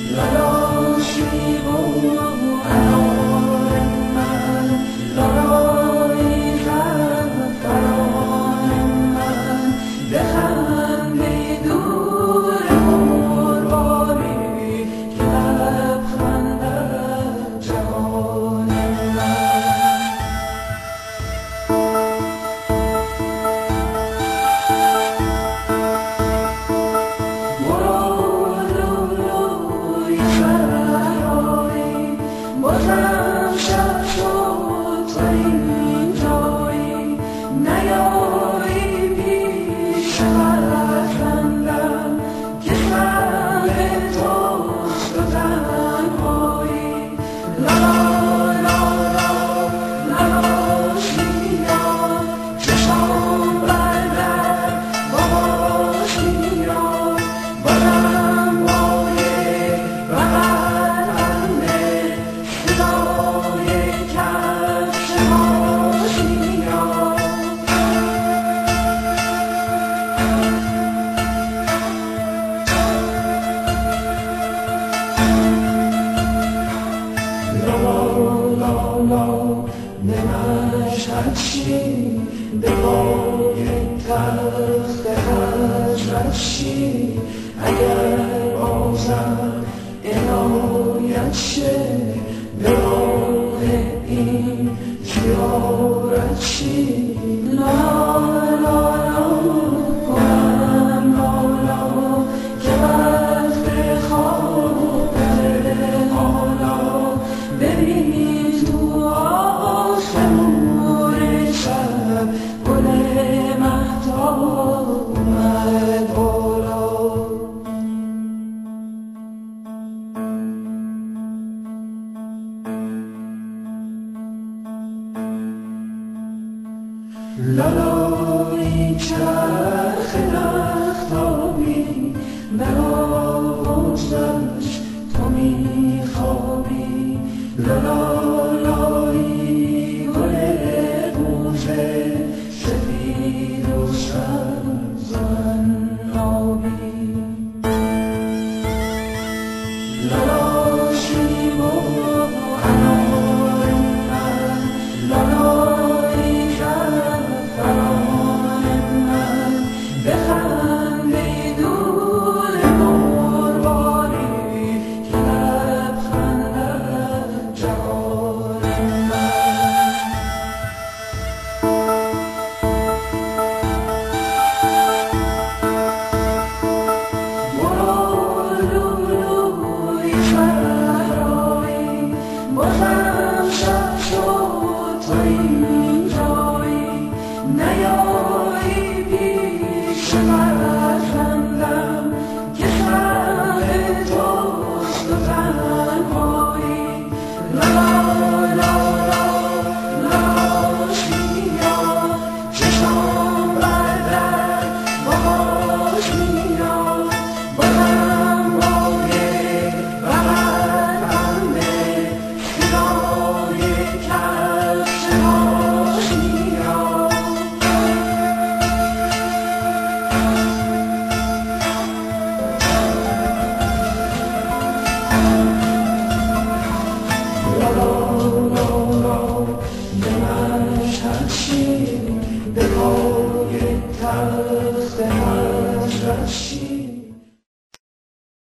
نمشهدشی به پای تخت حضرتشی اگر بازم عنایت شه به راه این زیارتشی لا لا لا کنم لالا که وقت خواب حالا ببین تو آسمون شب گل مهتاب اومد بالا لالای چرخ رختابی برآوردش تو میخوابی لالایی گل روزه سفید و سبز و عنابی لالا شیب و انار من لالای زعفران من بخندی دور مرغانی که لبخندد جوان بازم شب شد تا اینجایی نیایی پیش فرزندم که سر توست و تنهایی لالا لالا لالا شیران چشم بردر باش میان بازم باید به پای تخت